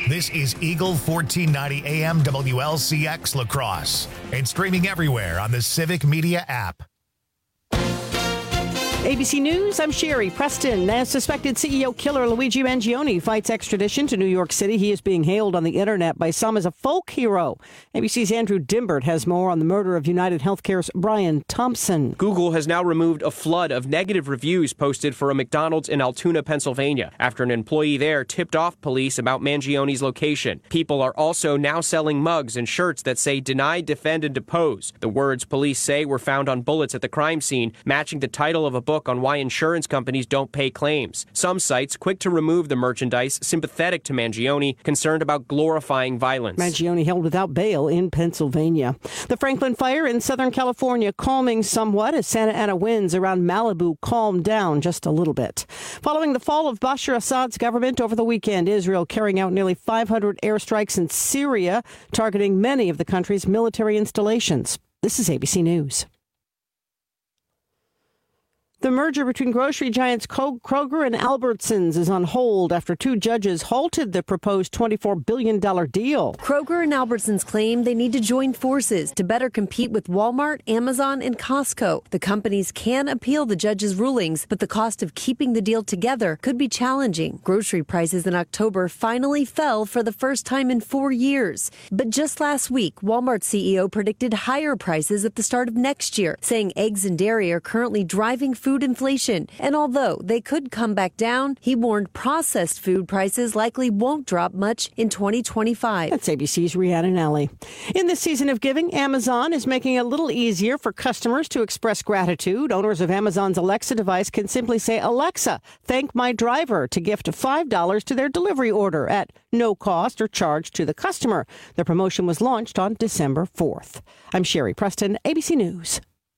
This is Eagle 1490 AM WLCX La Crosse and streaming everywhere on the Civic Media app. ABC News, I'm Sherry Preston. As suspected CEO killer Luigi Mangione fights extradition to New York City, he is being hailed on the internet by some as a folk hero. ABC's Andrew Dimbert has more on the murder of United Healthcare's Brian Thompson. Google has now removed a flood of negative reviews posted for a McDonald's in Altoona, Pennsylvania, after an employee there tipped off police about Mangione's location. People are also now selling mugs and shirts that say "Deny, Defend, and Depose." The words police say were found on bullets at the crime scene, matching the title of a book on why insurance companies don't pay claims. Some sites quick to remove the merchandise sympathetic to Mangione, concerned about glorifying violence. Mangione held without bail in Pennsylvania. The Franklin fire in Southern California calming somewhat as Santa Ana winds around Malibu calmed down just a little bit. Following the fall of Bashar Assad's government over the weekend, Israel carrying out nearly 500 airstrikes in Syria, targeting many of the country's military installations. This is ABC News. The merger between grocery giants Kroger and Albertsons is on hold after two judges halted the proposed $24 billion deal. Kroger and Albertsons claim they need to join forces to better compete with Walmart, Amazon, and Costco. The companies can appeal the judges' rulings, but the cost of keeping the deal together could be challenging. Grocery prices in October finally fell for the first time in 4 years. But just last week, Walmart CEO predicted higher prices at the start of next year, saying eggs and dairy are currently driving food inflation. And although they could come back down, he warned processed food prices likely won't drop much in 2025. That's ABC's Rhiannon Alley. In this season of giving, Amazon is making it a little easier for customers to express gratitude. Owners of Amazon's Alexa device can simply say, "Alexa, thank my driver," to gift $5 to their delivery order at no cost or charge to the customer. The promotion was launched on December 4th. I'm Sherry Preston, ABC News.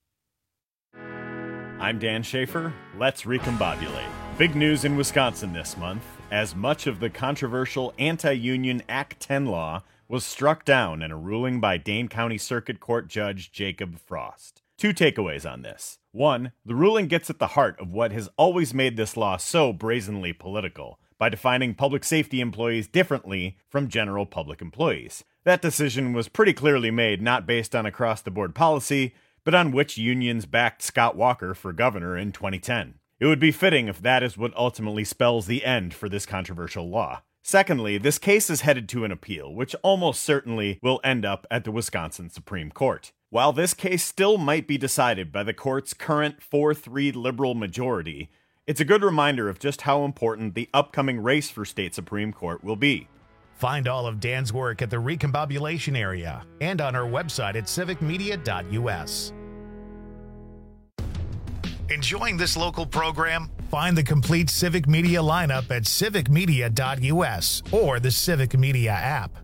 I'm Dan Schaefer. Let's recombobulate. Big news in Wisconsin this month, as much of the controversial anti-union Act 10 law was struck down in a ruling by Dane County Circuit Court Judge Jacob Frost. Two takeaways on this. One, the ruling gets at the heart of what has always made this law so brazenly political, by defining public safety employees differently from general public employees. That decision was pretty clearly made not based on across-the-board policy, but on which unions backed Scott Walker for governor in 2010. It would be fitting if that is what ultimately spells the end for this controversial law. Secondly, this case is headed to an appeal, which almost certainly will end up at the Wisconsin Supreme Court. While this case still might be decided by the court's current 4-3 liberal majority, it's a good reminder of just how important the upcoming race for state Supreme Court will be. Find all of Dan's work at the Recombobulation area and on our website at civicmedia.us. Enjoying this local program? Find the complete Civic Media lineup at civicmedia.us or the Civic Media app.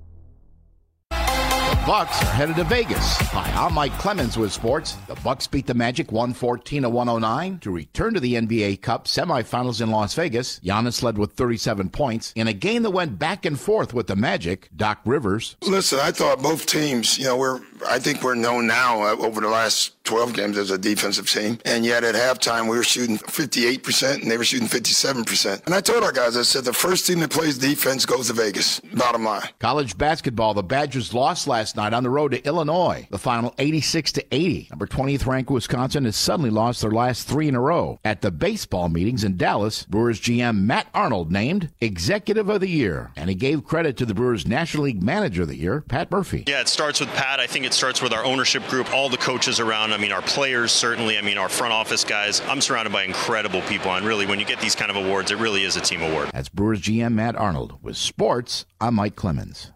The Bucks are headed to Vegas. Hi, I'm Mike Clemens with sports. The Bucks beat the Magic 114-109 to return to the NBA Cup semifinals in Las Vegas. Giannis led with 37 points in a game that went back and forth with the Magic. Doc Rivers. Listen, I thought both teams, I think we're known now over the last 12 games as a defensive team. And yet at halftime, we were shooting 58% and they were shooting 57%. And I told our guys, I said, the first team that plays defense goes to Vegas. Bottom line. College basketball, the Badgers lost last night on the road to Illinois. The final 86-80. Number 20th ranked Wisconsin has suddenly lost their last 3 in a row. At the baseball meetings in Dallas, Brewers GM Matt Arnold named Executive of the Year. And he gave credit to the Brewers National League Manager of the Year, Pat Murphy. Yeah, it starts with Pat. I think it starts with our ownership group, all the coaches around. Our players, certainly. Our front office guys. I'm surrounded by incredible people. And really, when you get these kind of awards, it really is a team award. That's Brewers GM Matt Arnold. With sports, I'm Mike Clemens.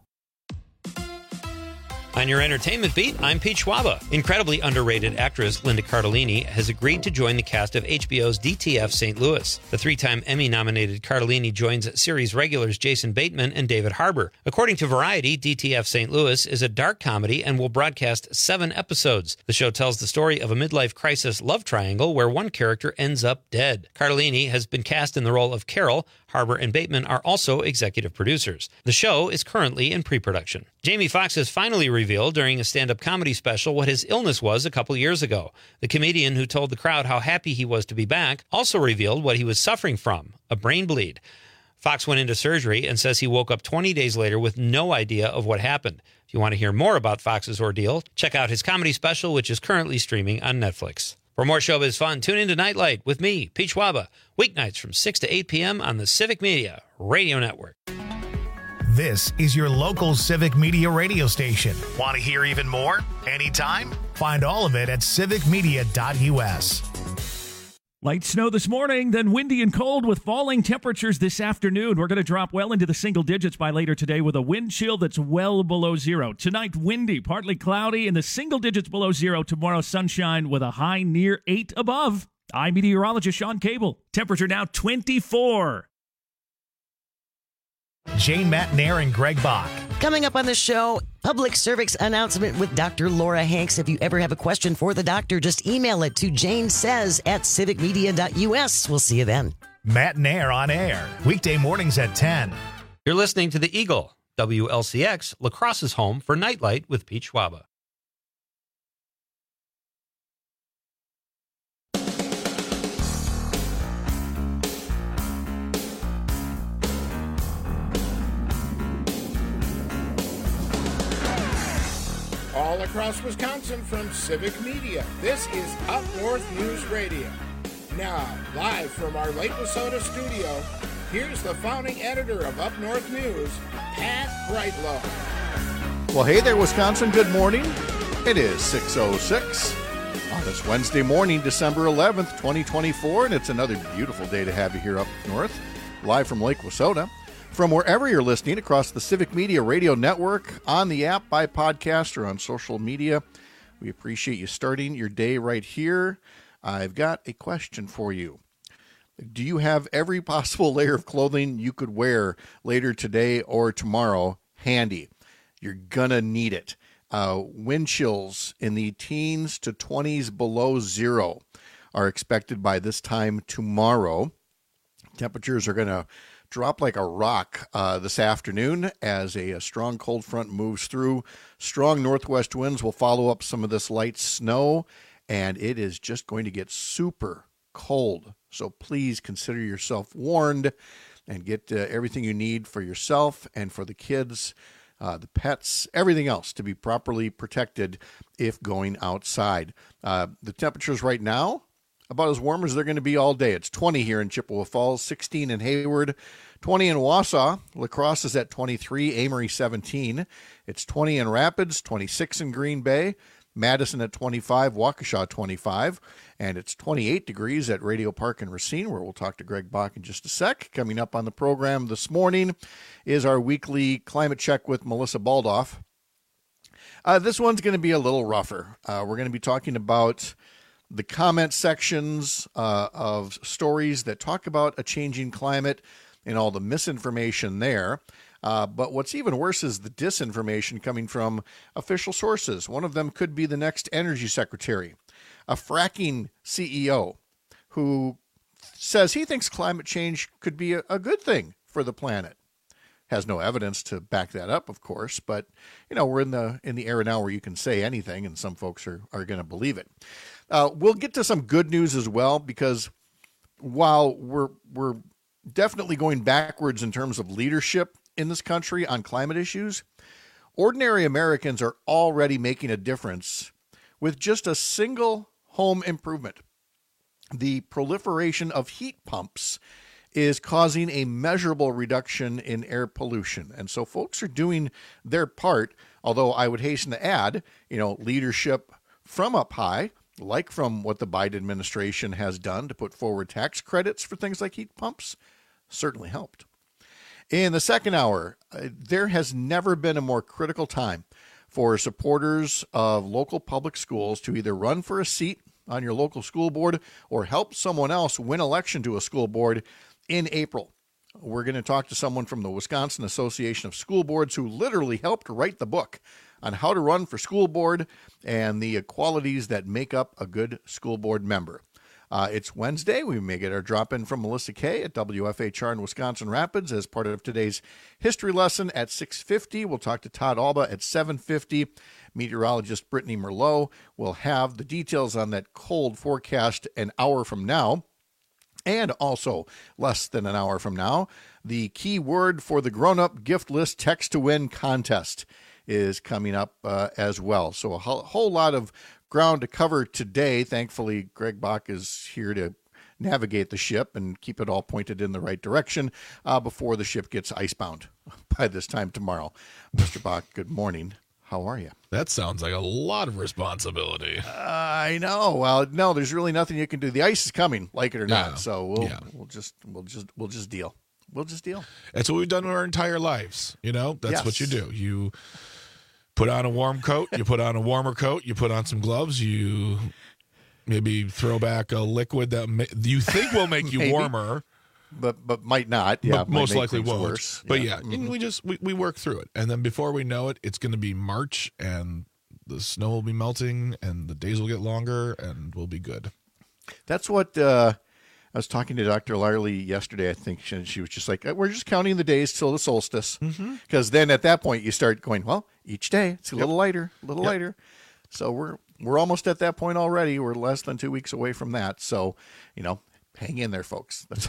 On your entertainment beat, I'm Pete Schwaba. Incredibly underrated actress Linda Cardellini has agreed to join the cast of HBO's DTF St. Louis. The 3-time Emmy-nominated Cardellini joins series regulars Jason Bateman and David Harbour. According to Variety, DTF St. Louis is a dark comedy and will broadcast 7 episodes. The show tells the story of a midlife crisis love triangle where one character ends up dead. Cardellini has been cast in the role of Carol. Harbour and Bateman are also executive producers. The show is currently in pre-production. Jamie Foxx has finally revealed during a stand-up comedy special what his illness was a couple years ago. The comedian who told the crowd how happy he was to be back also revealed what he was suffering from, a brain bleed. Fox went into surgery and says he woke up 20 days later with no idea of what happened. If you want to hear more about Fox's ordeal, check out his comedy special, which is currently streaming on Netflix. For more showbiz fun, tune in to Nightlight with me, Pete Schwaba, weeknights from 6 to 8 p.m. on the Civic Media Radio Network. This is your local Civic Media radio station. Want to hear even more? Anytime? Find all of it at civicmedia.us. Light snow this morning, then windy and cold with falling temperatures this afternoon. We're going to drop well into the single digits by later today with a wind chill that's well below zero. Tonight, windy, partly cloudy, in the single digits below zero. Tomorrow, sunshine with a high near 8 above. I'm meteorologist Sean Cable. Temperature now 24. Jane Matnair and Greg Bach. Coming up on the show, public service announcement with Dr. Laura Hanks. If you ever have a question for the doctor, just email it to janesays@civicmedia.us. We'll see you then. Matnair on air, weekday mornings at 10. You're listening to The Eagle, WLCX, La Crosse's home for Nightlight with Pete Schwaba. All across Wisconsin from Civic Media, this is Up North News Radio. Now, live from our Lake Wissota studio, here's the founding editor of Up North News, Pat Brightlow. Well, hey there, Wisconsin. Good morning. It is 6:06 on this Wednesday morning, December 11th, 2024, and it's another beautiful day to have you here up north, live from Lake Wissota. From wherever you're listening across the Civic Media Radio Network, on the app, by podcast, or on social media, we appreciate you starting your day right here. I've got a question for you. Do you have every possible layer of clothing you could wear later today or tomorrow handy? You're going to need it. Wind chills in the teens to 20s below zero are expected by this time tomorrow. Temperatures are going to drop like a rock this afternoon as a strong cold front moves through. Strong northwest winds will follow up some of this light snow, and it is just going to get super cold. So please consider yourself warned and get everything you need for yourself and for the kids, the pets, everything else to be properly protected if going outside. The temperatures right now, about as warm as they're going to be all day. It's 20 here in Chippewa Falls, 16 in Hayward, 20 in Wausau. La Crosse is at 23, Amory 17. It's 20 in Rapids, 26 in Green Bay, Madison at 25, Waukesha 25, and it's 28 degrees at Radio Park in Racine, where we'll talk to Greg Bach in just a sec. Coming up on the program this morning is our weekly climate check with Melissa Baldoff. This one's going to be a little rougher. We're going to be talking about the comment sections of stories that talk about a changing climate and all the misinformation there. But what's even worse is the disinformation coming from official sources. One of them could be the next energy secretary, a fracking CEO who says he thinks climate change could be a good thing for the planet. Has no evidence to back that up, of course, but we're in the era now where you can say anything, and some folks are going to believe it. We'll get to some good news as well, because while we're definitely going backwards in terms of leadership in this country on climate issues, ordinary Americans are already making a difference with just a single home improvement. The proliferation of heat pumps is causing a measurable reduction in air pollution. And so folks are doing their part, although I would hasten to add, leadership from up high, like from what the Biden administration has done to put forward tax credits for things like heat pumps, certainly helped. In the second hour, there has never been a more critical time for supporters of local public schools to either run for a seat on your local school board or help someone else win election to a school board in April. We're going to talk to someone from the Wisconsin Association of School Boards who literally helped write the book on how to run for school board and the qualities that make up a good school board member. It's Wednesday. We may get our drop-in from Melissa Kay at WFHR in Wisconsin Rapids as part of today's history lesson at 6:50. We'll talk to Todd Alba at 7:50. Meteorologist Brittany Merlot will have the details on that cold forecast an hour from now. And also, less than an hour from now, the key word for the grown-up gift list text to win contest is coming up as well. So a whole lot of ground to cover today. Thankfully, Greg Bach is here to navigate the ship and keep it all pointed in the right direction before the ship gets icebound by this time tomorrow. Mr. Bach, good morning. How are you? That sounds like a lot of responsibility. I know. Well, no, there's really nothing you can do. The ice is coming, like it or not. So we'll just deal. We'll just deal. That's what we've done our entire lives. That's what you do. You put on a warm coat. You put on a warmer coat. You put on some gloves. You maybe throw back a liquid that you think will make you warmer. But might not. Yeah, but most likely won't. Worse. But we work through it, and then before we know it, it's going to be March, and the snow will be melting, and the days will get longer, and we'll be good. That's what I was talking to Dr. Larley yesterday. I think she was just like, "We're just counting the days till the solstice," because then at that point you start going, "Well, each day it's a little lighter, a little lighter." So we're almost at that point already. We're less than 2 weeks away from that. So hang in there, folks. That's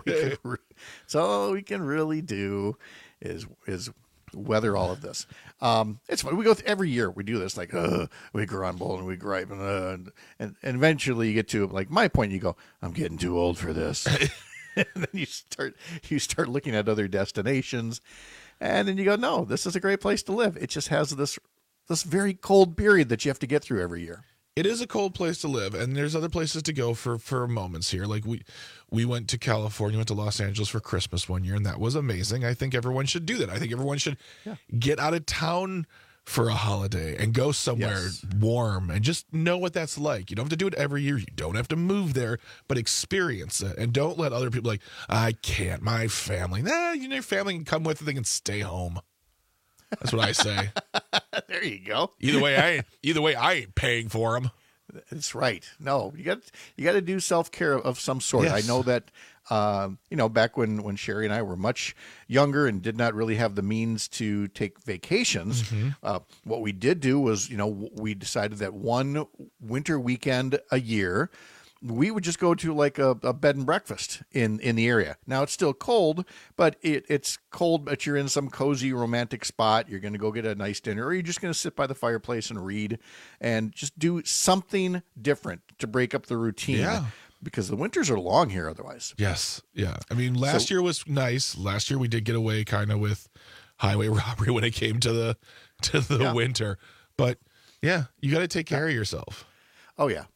all we can really do is weather all of this. It's fun. We go every year. We do this we grumble and we gripe and eventually you get to like my point. You go, I'm getting too old for this. And then you start looking at other destinations, and then you go, no, this is a great place to live. It just has this very cold period that you have to get through every year. It is a cold place to live, and there's other places to go for moments here. Like we went to California, went to Los Angeles for Christmas one year, and that was amazing. I think everyone should do that. I think everyone should get out of town for a holiday and go somewhere warm and just know what that's like. You don't have to do it every year. You don't have to move there, but experience it. And don't let other people I can't, my family. Your family can come with it. They can stay home. That's what I say. There you go. Either way, I ain't paying for them. That's right. No, you got to do self-care of some sort. Yes. I know that back when Sherry and I were much younger and did not really have the means to take vacations, what we did do was, we decided that one winter weekend a year, we would just go to like a bed and breakfast in the area. Now it's still cold, but it's cold, but you're in some cozy romantic spot. You're going to go get a nice dinner, or you're just going to sit by the fireplace and read and just do something different to break up the routine. Yeah. Because the winters are long here otherwise. Yes. Yeah. I mean, last year was nice. Last year we did get away kind of with highway robbery when it came to the winter. But yeah, you got to take care of yourself. Oh yeah,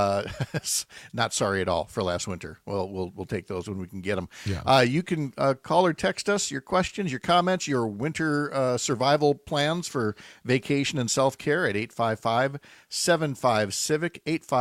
not sorry at all for last winter. Well, we'll take those when we can get them. Yeah. You can call or text us your questions, your comments, your winter survival plans for vacation and self-care at 855-75-CIVIC,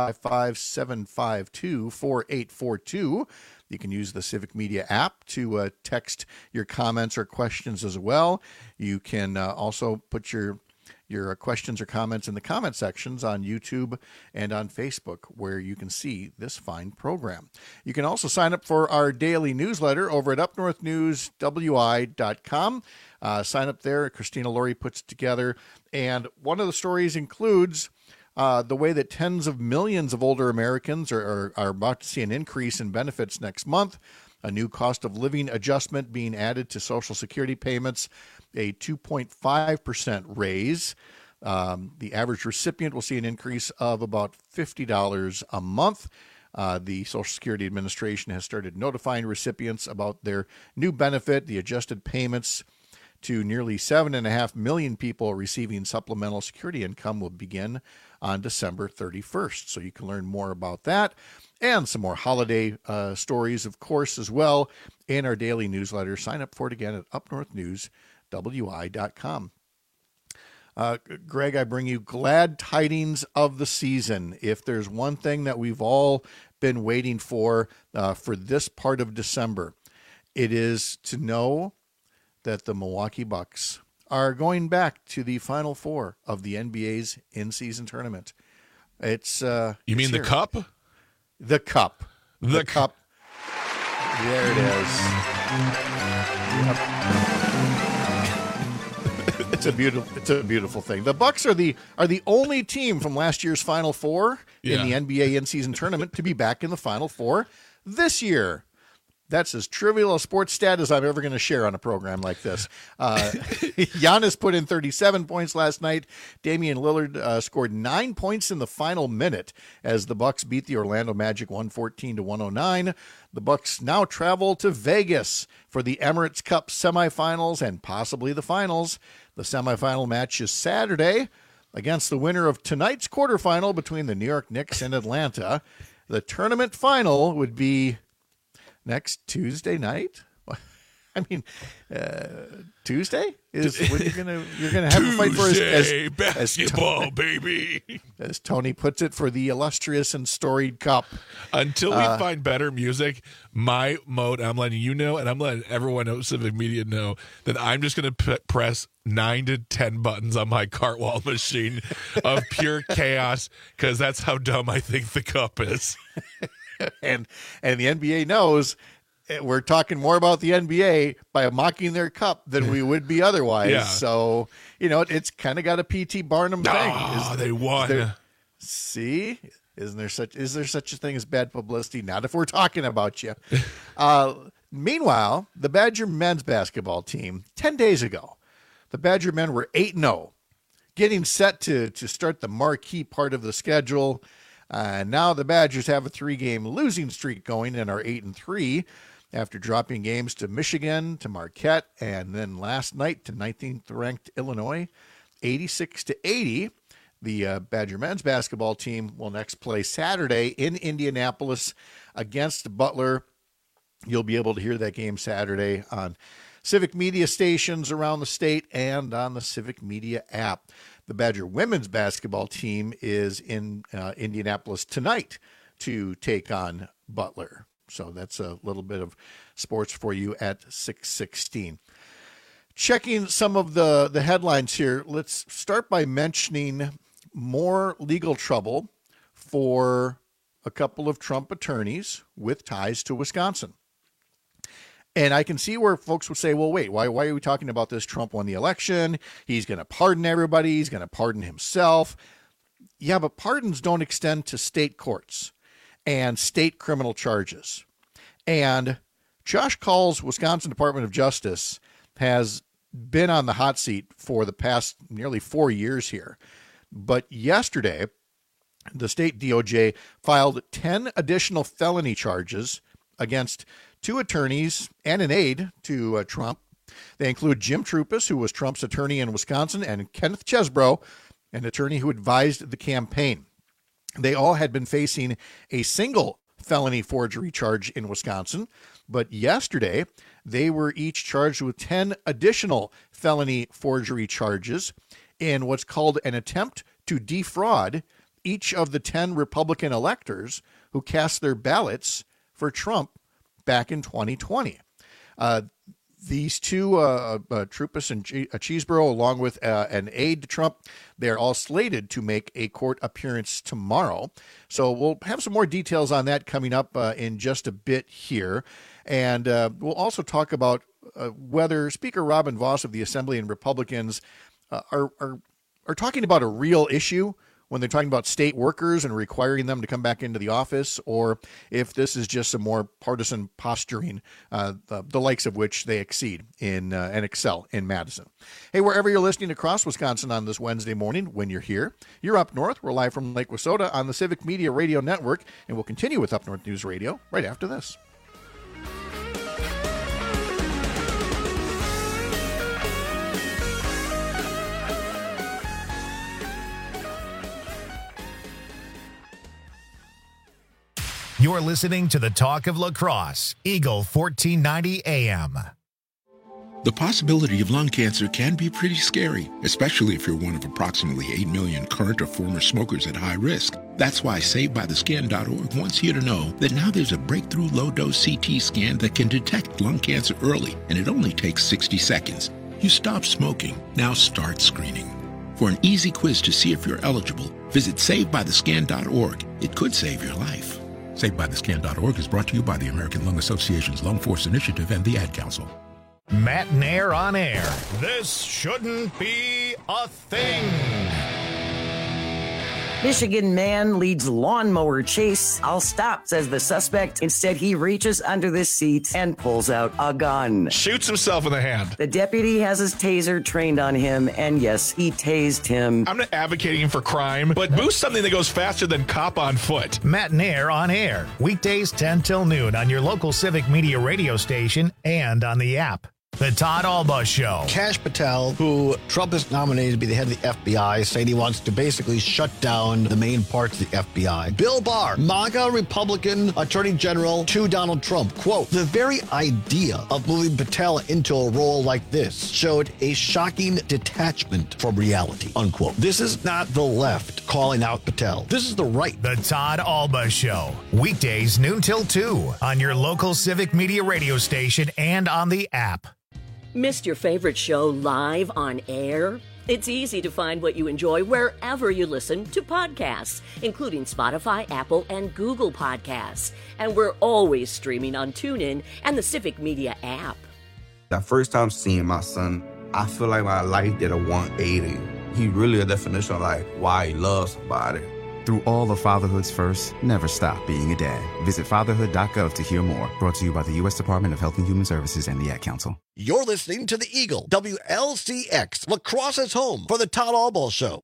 855-752-4842. You can use the Civic Media app to text your comments or questions as well. You can also put your questions or comments in the comment sections on YouTube and on Facebook, where you can see this fine program. You can also sign up for our daily newsletter over at upnorthnewswi.com. Sign up there. Christina Laurie puts it together. And one of the stories includes the way that tens of millions of older Americans are about to see an increase in benefits next month, a new cost of living adjustment being added to Social Security payments, a 2.5% raise. The average recipient will see an increase of about $50 a month. The Social Security Administration has started notifying recipients about their new benefit. The adjusted payments to nearly 7.5 million people receiving supplemental security income will begin on December 31st. So you can learn more about that and some more holiday stories, of course, as well in our daily newsletter. Sign up for it again at upnorthnewswi.com. Greg, I bring you glad tidings of the season. If there's one thing that we've all been waiting for this part of December, it is to know that the Milwaukee Bucks are going back to the Final Four of the NBA's in-season tournament. It's you mean the cup? The cup. The cup. There it is. Yep. It's a beautiful thing. The Bucks are the only team from last year's Final Four in the NBA in-season tournament to be back in the Final Four this year. That's as trivial a sports stat as I'm ever going to share on a program like this. Giannis put in 37 points last night. Damian Lillard scored 9 points in the final minute as the Bucks beat the Orlando Magic 114-109. The Bucks now travel to Vegas for the Emirates Cup semifinals and possibly the finals. The semifinal match is Saturday against the winner of tonight's quarterfinal between the New York Knicks and Atlanta. The tournament final would be next Tuesday night. I mean, Tuesday is when you're gonna have a fight for as basketball, baby. As Tony puts it, for the illustrious and storied cup. Until we find better music, my mode, I'm letting you know, and I'm letting everyone at Civic Media know that I'm just going to press 9 to 10 buttons on my Cartwall machine of pure chaos, because that's how dumb I think the cup is. And the NBA knows we're talking more about the NBA by mocking their cup than we would be otherwise. Yeah. So, it's kind of got a P.T. Barnum thing. Oh, they won. See? Is there such a thing as bad publicity? Not if we're talking about you. Meanwhile, the Badger men's basketball team, 10 days ago, the Badger men were 8-0, getting set to start the marquee part of the schedule. Now the Badgers have a 3-game losing streak going and are 8-3 after dropping games to Michigan, to Marquette, and then last night to 19th-ranked Illinois, 86-80. The Badger men's basketball team will next play Saturday in Indianapolis against Butler. You'll be able to hear that game Saturday on Civic Media stations around the state and on the Civic Media app. The Badger women's basketball team is in Indianapolis tonight to take on Butler. So that's a little bit of sports for you at 6:16. Checking some of the headlines here, let's start by mentioning more legal trouble for a couple of Trump attorneys with ties to Wisconsin. And I can see where folks would say, well, wait, why are we talking about this? Trump won the election. He's going to pardon everybody. He's going to pardon himself. Yeah, but pardons don't extend to state courts and state criminal charges. And Josh Call's Wisconsin Department of Justice has been on the hot seat for the past nearly 4 years here. But yesterday, the state DOJ filed 10 additional felony charges against 2 attorneys and an aide to Trump. They include Jim Trupus, who was Trump's attorney in Wisconsin, and Kenneth Chesbro, an attorney who advised the campaign. They all had been facing a single felony forgery charge in Wisconsin, but yesterday they were each charged with 10 additional felony forgery charges in what's called an attempt to defraud each of the 10 Republican electors who cast their ballots for Trump back in 2020. These two, Trupus and Chesbro, along with an aide to Trump, they're all slated to make a court appearance tomorrow. So we'll have some more details on that coming up in just a bit here. And we'll also talk about whether Speaker Robin Vos of the Assembly and Republicans are talking about a real issue when they're talking about state workers and requiring them to come back into the office, or if this is just some more partisan posturing, the likes of which they exceed in and excel in Madison. Hey, wherever you're listening across Wisconsin on this Wednesday morning, when you're here, you're Up North. We're live from Lake Wissota on the Civic Media Radio Network, and we'll continue with Up North News Radio right after this. You're listening to the Talk of La Crosse, Eagle 1490 AM. The possibility of lung cancer can be pretty scary, especially if you're one of approximately 8 million current or former smokers at high risk. That's why SaveByTheScan.org wants you to know that now there's a breakthrough low-dose CT scan that can detect lung cancer early, and it only takes 60 seconds. You stop smoking, now start screening. For an easy quiz to see if you're eligible, visit SaveByTheScan.org. It could save your life. SaveByTheScan.org is brought to you by the American Lung Association's Lung Force Initiative and the Ad Council. Matt Nair on air. This shouldn't be a thing. Michigan man leads lawnmower chase. I'll stop, says the suspect. Instead, he reaches under the seat and pulls out a gun. Shoots himself in the hand. The deputy has his taser trained on him, and yes, he tased him. I'm not advocating for crime, but boost something that goes faster than cop on foot. Matt and Air on air, weekdays 10 till noon on your local Civic Media radio station and on the app. The Todd Alba Show. Kash Patel, who Trump has nominated to be the head of the FBI, saying he wants to basically shut down the main parts of the FBI. Bill Barr, MAGA Republican Attorney General to Donald Trump. Quote, the very idea of moving Patel into a role like this showed a shocking detachment from reality, unquote. This is not the left calling out Patel. This is the right. The Todd Alba Show. Weekdays noon till 2 on your local Civic Media radio station and on the app. Missed your favorite show live on air? It's easy to find what you enjoy wherever you listen to podcasts, including Spotify, Apple, and Google Podcasts. And we're always streaming on TuneIn and the Civic Media app. The first time seeing my son, I feel like my life did a 180. He really a definition of like why he loves somebody. Through all of fatherhood's first, never stop being a dad. Visit fatherhood.gov to hear more. Brought to you by the U.S. Department of Health and Human Services and the Ad Council. You're listening to the Eagle, WLCX, La Crosse's home for the Todd Alba Show.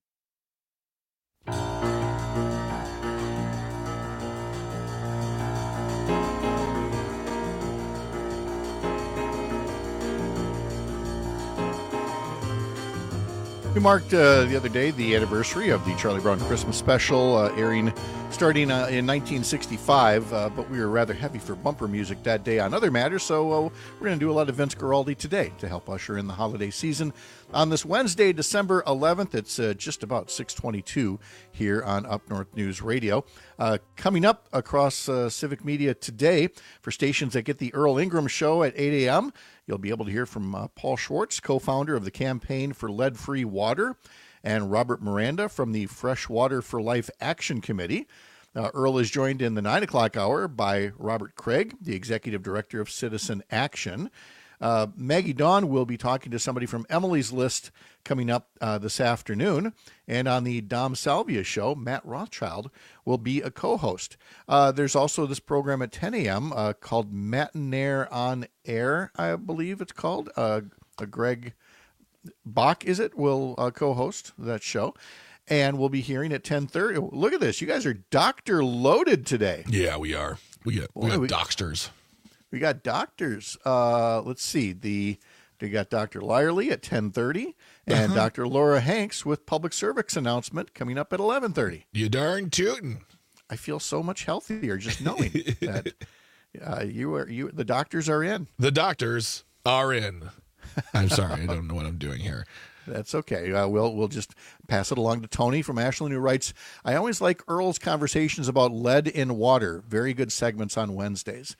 We marked the other day the anniversary of the Charlie Brown Christmas special, airing starting in 1965, but we were rather heavy for bumper music that day on other matters, so we're going to do a lot of Vince Guaraldi today to help usher in the holiday season. On this Wednesday, December 11th, it's just about 6:22 here on Up North News Radio. Coming up across Civic Media today for stations that get the Earl Ingram Show at 8 a.m., you'll be able to hear from Paul Schwartz, co-founder of the Campaign for Lead-Free Water, and Robert Miranda from the Fresh Water for Life Action Committee. Earl is joined in the 9 o'clock hour by Robert Craig, the Executive Director of Citizen Action. Maggie Dawn will be talking to somebody from Emily's List coming up this afternoon. And on the Dom Salvia Show, Matt Rothschild will be a co-host. There's also this program at 10 a.m. Called Matinaire on Air, I believe it's called. Greg Bach, will co-host that show. And we'll be hearing at 10:30. Look at this. You guys are doctor loaded today. Yeah, we are. We got doctors. We got doctors. Let's see. We got Dr. Lyerly at 10:30 and Dr. Laura Hanks with public service announcement coming up at 11:30. You darn tootin'. I feel so much healthier just knowing that the doctors are in. The doctors are in. I'm sorry. I don't know what I'm doing here. That's okay. We'll just pass it along to Tony from Ashland, who writes, I always like Earl's conversations about lead in water. Very good segments on Wednesdays.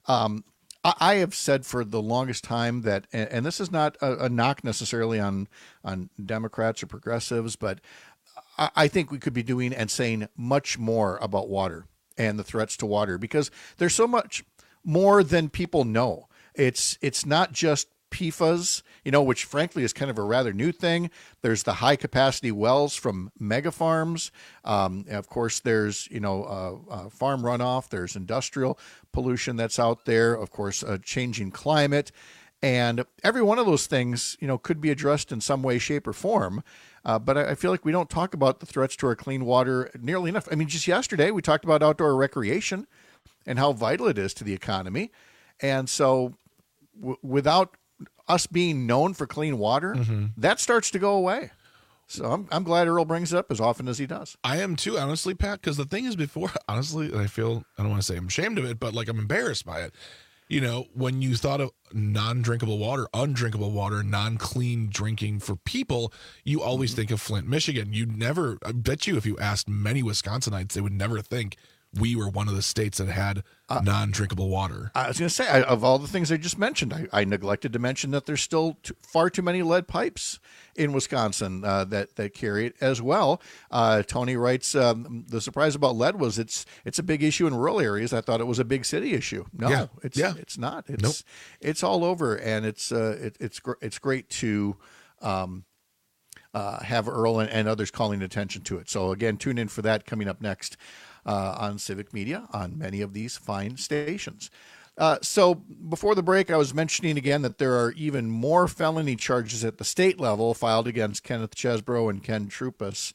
I have said for the longest time that, and this is not a knock necessarily on Democrats or progressives, but I think we could be doing and saying much more about water and the threats to water, because there's so much more than people know. It's not just PFAS, which frankly is kind of a rather new thing. There's the high capacity wells from mega farms. Of course, there's, farm runoff. There's industrial pollution that's out there. Of course, a changing climate. And every one of those things, could be addressed in some way, shape, or form. But I feel like we don't talk about the threats to our clean water nearly enough. I mean, just yesterday, we talked about outdoor recreation and how vital it is to the economy. And so without us being known for clean water, that starts to go away. So I'm glad Earl brings it up as often as he does. I am too, honestly, Pat, because the thing is before, honestly, I don't want to say I'm ashamed of it, but I'm embarrassed by it. When you thought of non-drinkable water, undrinkable water, non-clean drinking for people, you always think of Flint, Michigan. I bet you if you asked many Wisconsinites, they would never think we were one of the states that had non-drinkable water. I was going to say, of all the things I just mentioned, I neglected to mention that there's still far too many lead pipes in Wisconsin that carry it as well. Tony writes, the surprise about lead was it's a big issue in rural areas. I thought it was a big city issue. No, it's not. It's all over, and it's great to have Earl and others calling attention to it. So again, tune in for that coming up next on Civic Media on many of these fine stations. So before the break, I was mentioning again that there are even more felony charges at the state level filed against Kenneth Chesbro and Ken Troupas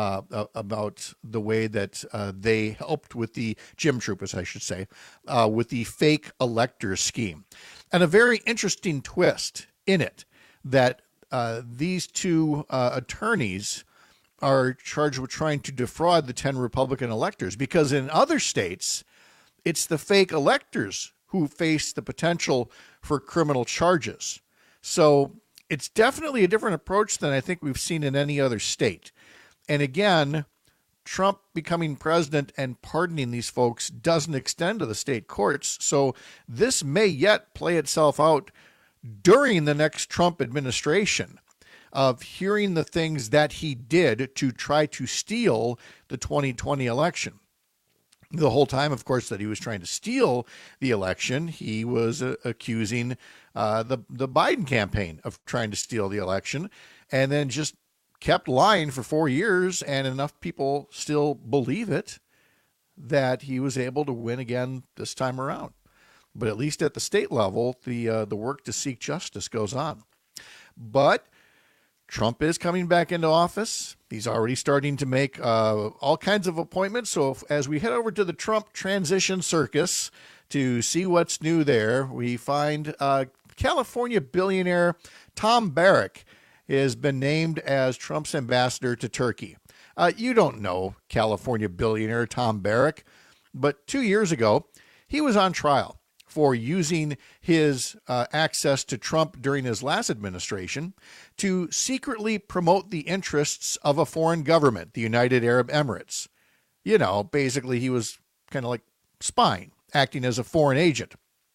about the way that they helped with Jim Troupas, I should say, with the fake elector scheme. And a very interesting twist in it that these two attorneys are charged with trying to defraud the 10 Republican electors, because in other states, it's the fake electors who face the potential for criminal charges. So it's definitely a different approach than I think we've seen in any other state. And again, Trump becoming president and pardoning these folks doesn't extend to the state courts. So this may yet play itself out during the next Trump administration, of hearing the things that he did to try to steal the 2020 election. The whole time, of course, that he was trying to steal the election, he was accusing the Biden campaign of trying to steal the election, and then just kept lying for 4 years, and enough people still believe it that he was able to win again this time around. But at least at the state level, the work to seek justice goes on. But Trump is coming back into office. He's already starting to make all kinds of appointments. So as we head over to the Trump transition circus to see what's new there, we find California billionaire Tom Barrack has been named as Trump's ambassador to Turkey. You don't know California billionaire Tom Barrack, but 2 years ago, he was on trial for using his access to Trump during his last administration to secretly promote the interests of a foreign government, the United Arab Emirates. You know, basically he was kind of like spying, acting as a foreign agent.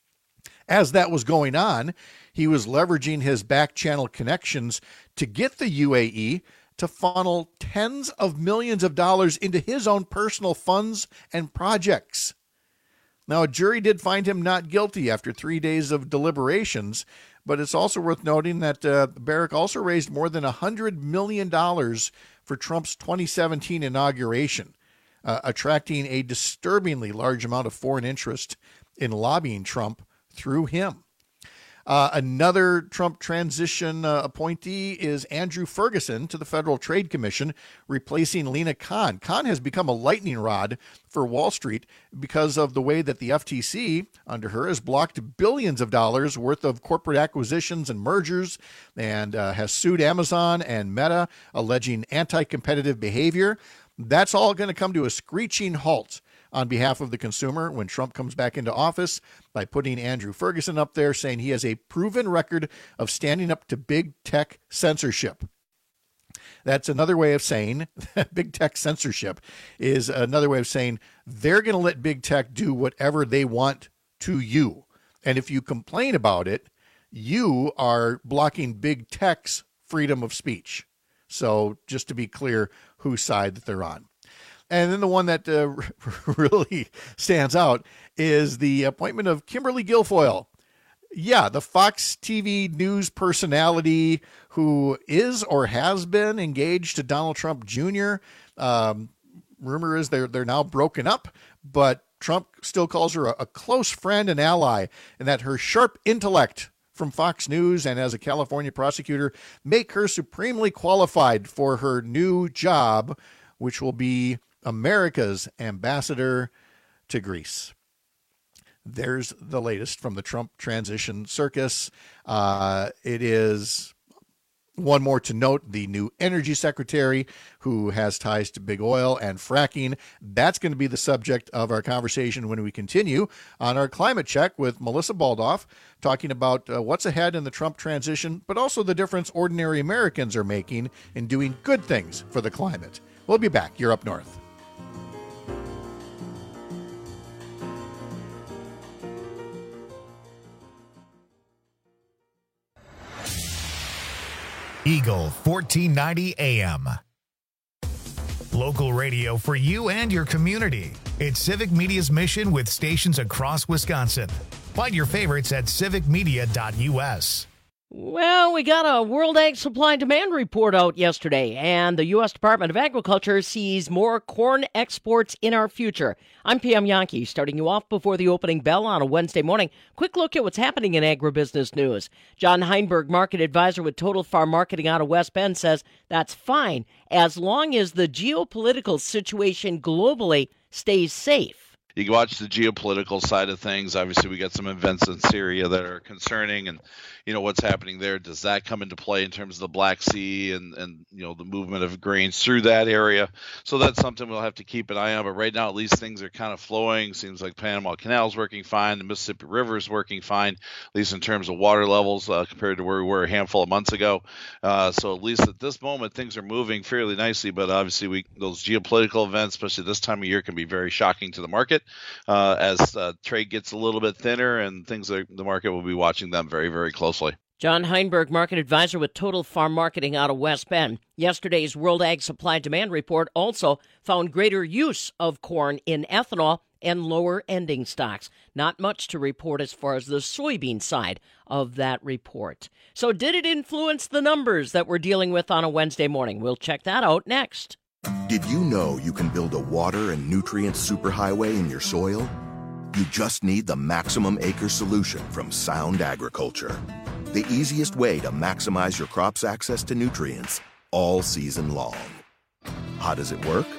As that was going on, he was leveraging his back channel connections to get the UAE to funnel tens of millions of dollars into his own personal funds and projects. Now, a jury did find him not guilty after 3 days of deliberations, but it's also worth noting that Barrack also raised more than $100 million for Trump's 2017 inauguration, attracting a disturbingly large amount of foreign interest in lobbying Trump through him. Another Trump transition appointee is Andrew Ferguson to the Federal Trade Commission, replacing Lena Khan. Khan has become a lightning rod for Wall Street because of the way that the FTC, under her, has blocked billions of dollars worth of corporate acquisitions and mergers, and has sued Amazon and Meta, alleging anti-competitive behavior. That's all going to come to a screeching halt on behalf of the consumer when Trump comes back into office by putting Andrew Ferguson up there, saying he has a proven record of standing up to big tech censorship. That's another way of saying big tech censorship is another way of saying they're going to let big tech do whatever they want to you. And if you complain about it, you are blocking big tech's freedom of speech. So just to be clear whose side that they're on. And then the one that really stands out is the appointment of Kimberly Guilfoyle. Yeah, the Fox TV news personality who is or has been engaged to Donald Trump Jr. Rumor is they're now broken up, but Trump still calls her a close friend and ally, and that her sharp intellect from Fox News and as a California prosecutor make her supremely qualified for her new job, which will be America's ambassador to Greece. There's the latest from the Trump transition circus. It is one more to note, the new energy secretary who has ties to big oil and fracking. That's going to be the subject of our conversation when we continue on our climate check with Melissa Baldoff, talking about what's ahead in the Trump transition, but also the difference ordinary Americans are making in doing good things for the climate. We'll be back. You're Up North. Eagle 1490 AM. Local radio for you and your community. It's Civic Media's mission with stations across Wisconsin. Find your favorites at civicmedia.us. Well, we got a World Ag Supply Demand report out yesterday, and the U.S. Department of Agriculture sees more corn exports in our future. I'm Pam Yankee, starting you off before the opening bell on a Wednesday morning. Quick look at what's happening in agribusiness news. John Heinberg, market advisor with Total Farm Marketing out of West Bend, says that's fine as long as the geopolitical situation globally stays safe. You can watch the geopolitical side of things. Obviously, we got some events in Syria that are concerning, and what's happening there. Does that come into play in terms of the Black Sea and the movement of grains through that area? So that's something we'll have to keep an eye on. But right now, at least things are kind of flowing. Seems like Panama Canal's working fine. The Mississippi River is working fine, at least in terms of water levels compared to where we were a handful of months ago. So at least at this moment, things are moving fairly nicely. But obviously, those geopolitical events, especially this time of year, can be very shocking to the market as trade gets a little bit thinner, and the market will be watching them very, very closely. John Heinberg, market advisor with Total Farm Marketing out of West Bend. Yesterday's World Ag Supply Demand report also found greater use of corn in ethanol and lower ending stocks. Not much to report as far as the soybean side of that report. So did it influence the numbers that we're dealing with on a Wednesday morning? We'll check that out next. Did you know you can build a water and nutrient superhighway in your soil? You just need the Maximum Acre solution from Sound Agriculture. The easiest way to maximize your crop's access to nutrients all season long. How does it work?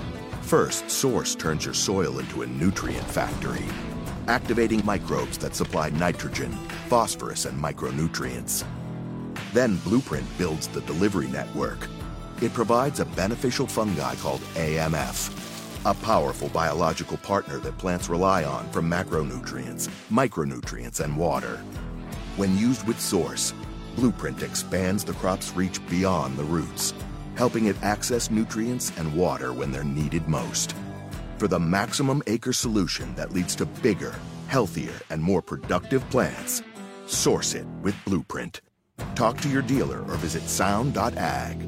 First, Source turns your soil into a nutrient factory, activating microbes that supply nitrogen, phosphorus, and micronutrients. Then Blueprint builds the delivery network. It provides a beneficial fungi called AMF, a powerful biological partner that plants rely on for macronutrients, micronutrients, and water. When used with Source, Blueprint expands the crop's reach beyond the roots, helping it access nutrients and water when they're needed most. For the Maximum Acre solution that leads to bigger, healthier, and more productive plants, source it with Blueprint. Talk to your dealer or visit sound.ag.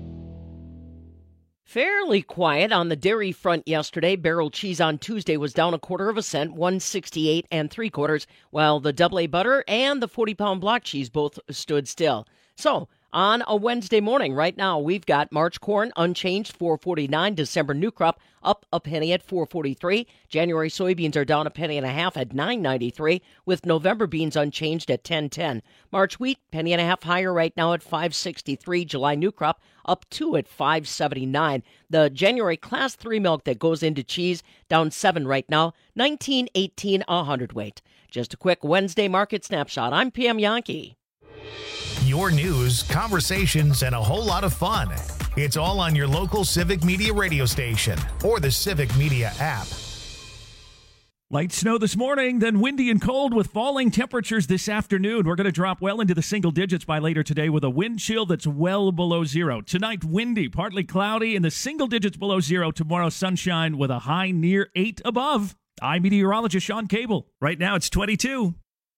Fairly quiet on the dairy front yesterday. Barrel cheese on Tuesday was down 1/4 cent, 168 3/4, while the AA butter and the 40-pound block cheese both stood still. So, on a Wednesday morning, right now, we've got March corn unchanged, $4.49. December new crop up a penny at $4.43. January soybeans are down 1.5 pennies at $9.93, with November beans unchanged at $10.10. March wheat, 1.5 pennies higher right now at $5.63. July new crop up 2 at $5.79. The January class 3 milk that goes into cheese down 7 right now, $19.18 a hundredweight. Just a quick Wednesday market snapshot. I'm Pam Yankee. Your news, conversations, and a whole lot of fun. It's all on your local Civic Media radio station or the Civic Media app. Light snow this morning, then windy and cold with falling temperatures this afternoon. We're going to drop well into the single digits by later today with a wind chill that's well below zero. Tonight, windy, partly cloudy, in the single digits below zero. Tomorrow, sunshine with a high near 8 above. I'm meteorologist Sean Cable. Right now, it's 22.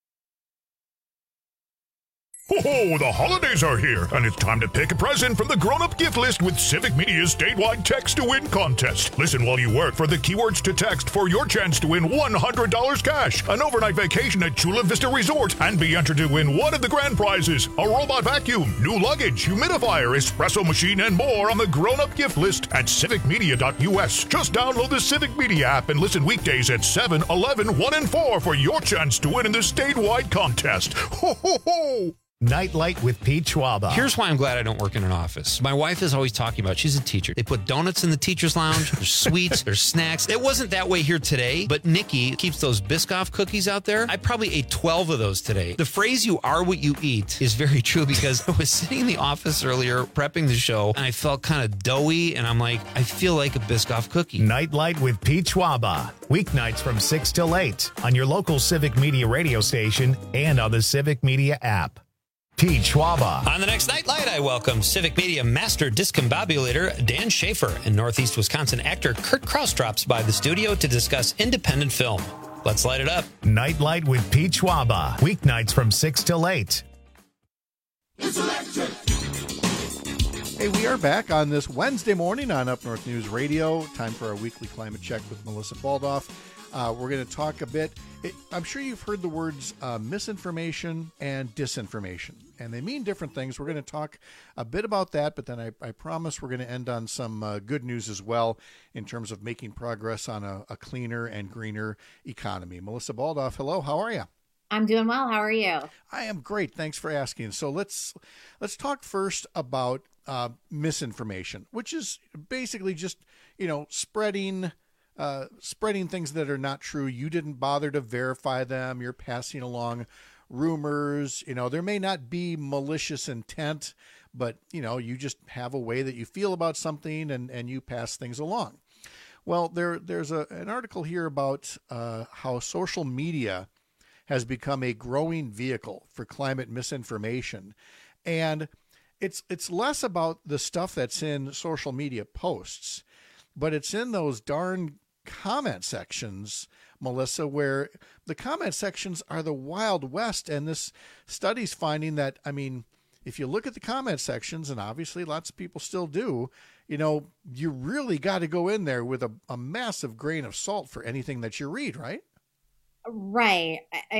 Ho-ho, the holidays are here, and it's time to pick a present from the grown-up gift list with Civic Media's statewide text-to-win contest. Listen while you work for the keywords to text for your chance to win $100 cash, an overnight vacation at Chula Vista Resort, and be entered to win one of the grand prizes, a robot vacuum, new luggage, humidifier, espresso machine, and more on the grown-up gift list at civicmedia.us. Just download the Civic Media app and listen weekdays at 7, 11, 1, and 4 for your chance to win in the statewide contest. Ho-ho-ho! Nightlight with Pete Schwaba. Here's why I'm glad I don't work in an office. My wife is always talking about, she's a teacher. They put donuts in the teacher's lounge. There's sweets. There's snacks. It wasn't that way here today, but Nikki keeps those Biscoff cookies out there. I probably ate 12 of those today. The phrase, you are what you eat, is very true because I was sitting in the office earlier prepping the show and I felt kind of doughy and I'm like, I feel like a Biscoff cookie. Nightlight with Pete Schwaba. Weeknights from 6 till 8 on your local Civic Media radio station and on the Civic Media app. Pete Schwaba. On the next Nightlight, I welcome Civic Media Master Discombobulator Dan Schaefer and Northeast Wisconsin actor Kurt Krause drops by the studio to discuss independent film. Let's light it up. Nightlight with Pete Schwaba. Weeknights from 6 till 8. It's electric. Hey, we are back on this Wednesday morning on Up North News Radio. Time for our weekly climate check with Melissa Baldoff. We're going to talk a bit. I'm sure you've heard the words misinformation and disinformation, and they mean different things. We're going to talk a bit about that, but then I promise we're going to end on some good news as well in terms of making progress on a cleaner and greener economy. Melissa Baldoff, hello. How are you? I'm doing well. How are you? I am great. Thanks for asking. So let's talk first about misinformation, which is basically just, spreading things that are not true. You didn't bother to verify them. You're passing along rumors. There may not be malicious intent, but, you just have a way that you feel about something and you pass things along. Well, there's an article here about how social media has become a growing vehicle for climate misinformation. And it's less about the stuff that's in social media posts, but it's in those darn comment sections, Melissa, where the comment sections are the Wild West. And this study's finding that, if you look at the comment sections, and obviously lots of people still do, you really got to go in there with a massive grain of salt for anything that you read, right? Right.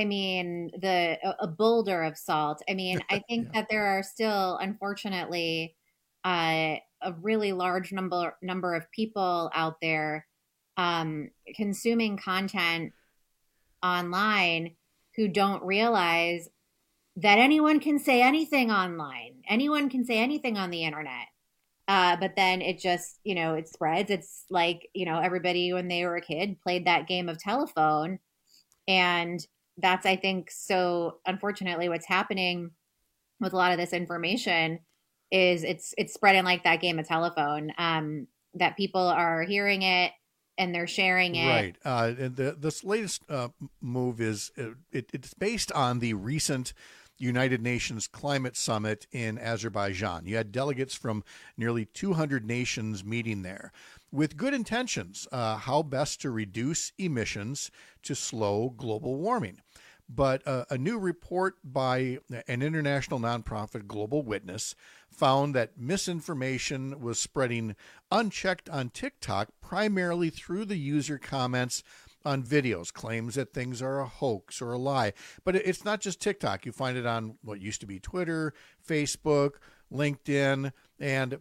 A boulder of salt. I think that there are still, unfortunately, a really large number of people out there consuming content online who don't realize that anyone can say anything online. Anyone can say anything on the internet. But then it just, it spreads. It's like, everybody when they were a kid played that game of telephone. And that's, I think, so unfortunately what's happening with a lot of this information is it's spreading like that game of telephone, that people are hearing it and they're sharing it. Right. And this latest move is it's based on the recent United Nations Climate Summit in Azerbaijan. You had delegates from nearly 200 nations meeting there with good intentions, how best to reduce emissions to slow global warming. But a new report by an international nonprofit, Global Witness, found that misinformation was spreading unchecked on TikTok, primarily through the user comments on videos, claims that things are a hoax or a lie. But it's not just TikTok. You find it on what used to be Twitter, Facebook, LinkedIn, and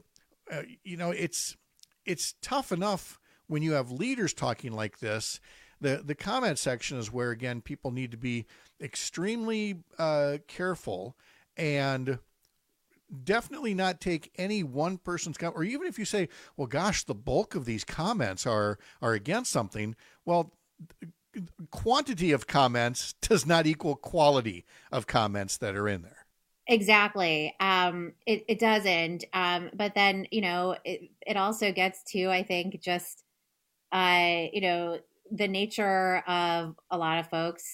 it's tough enough when you have leaders talking like this. The comment section is where, again, people need to be extremely careful and definitely not take any one person's comment, or even if you say, well, gosh, the bulk of these comments are against something. Well, quantity of comments does not equal quality of comments that are in there. Exactly. It doesn't. But then, it also gets to, I think, just, the nature of a lot of folks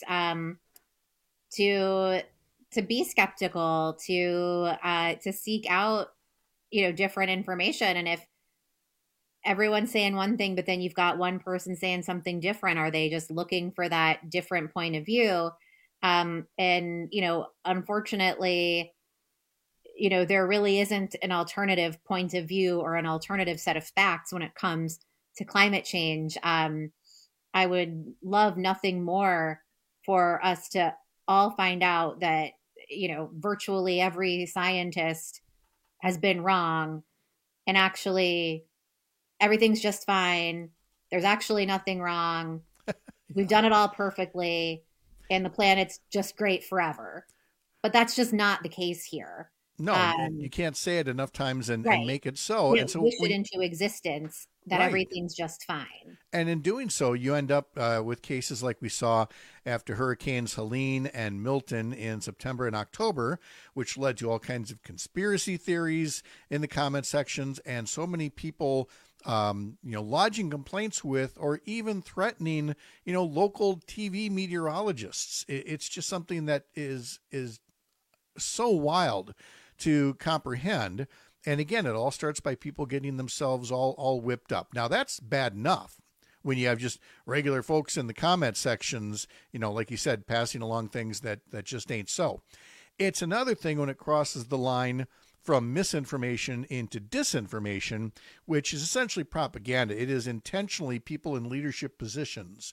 to be skeptical, to seek out, different information. And if everyone's saying one thing, but then you've got one person saying something different, are they just looking for that different point of view? And, unfortunately, there really isn't an alternative point of view or an alternative set of facts when it comes to climate change. I would love nothing more for us to all find out that, virtually every scientist has been wrong and actually everything's just fine. There's actually nothing wrong. We've done it all perfectly and the planet's just great forever. But that's just not the case here. No, you can't say it enough times and make it so. You and so wish it into existence that everything's just fine. And in doing so, you end up with cases like we saw after Hurricanes Helene and Milton in September and October, which led to all kinds of conspiracy theories in the comment sections, and so many people lodging complaints with or even threatening, local TV meteorologists. It's just something that is so wild to comprehend. And again, it all starts by people getting themselves all whipped up. Now, that's bad enough when you have just regular folks in the comment sections, like you said, passing along things that just ain't so. It's another thing when it crosses the line from misinformation into disinformation, which is essentially propaganda. It is intentionally people in leadership positions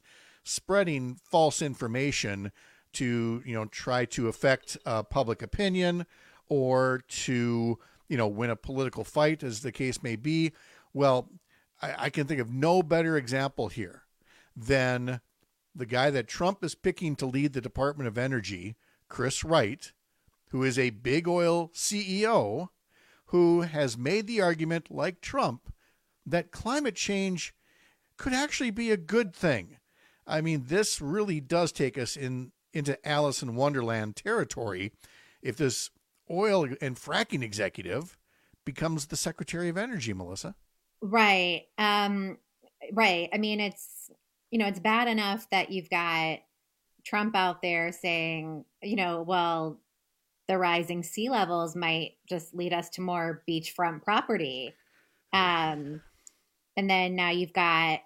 spreading false information to, try to affect public opinion or to, win a political fight, as the case may be. Well, I can think of no better example here than the guy that Trump is picking to lead the Department of Energy, Chris Wright, who is a big oil CEO who has made the argument, like Trump, that climate change could actually be a good thing. I mean, this really does take us into Alice in Wonderland territory if this oil and fracking executive becomes the Secretary of Energy, Melissa. Right. Right. I mean, it's bad enough that you've got Trump out there saying, well, the rising sea levels might just lead us to more beachfront property. And then now you've got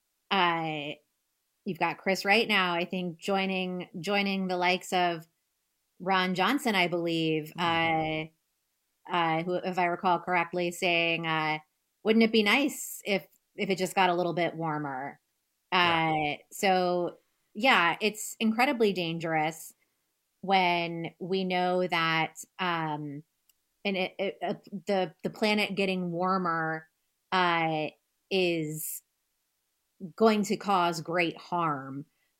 Chris Wright now, I think, joining the likes of Ron Johnson, I believe, who, if I recall correctly, saying, wouldn't it be nice if it just got a little bit warmer? So yeah, it's incredibly dangerous when we know that the planet getting warmer is going to cause great harm.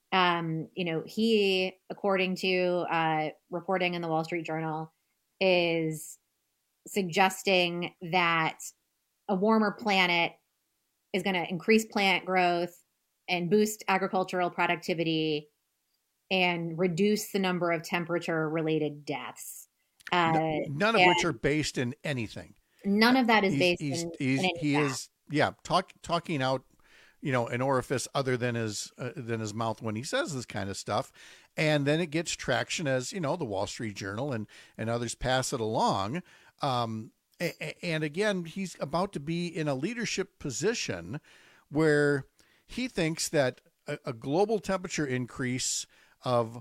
He, according to reporting in the Wall Street Journal, is suggesting that a warmer planet is going to increase plant growth and boost agricultural productivity and reduce the number of temperature-related deaths. None of which are based in anything. None of that is based in any He fact. is, talking out, an orifice other than his mouth when he says this kind of stuff. And then it gets traction as, the Wall Street Journal and others pass it along. And again, he's about to be in a leadership position where he thinks that a global temperature increase of,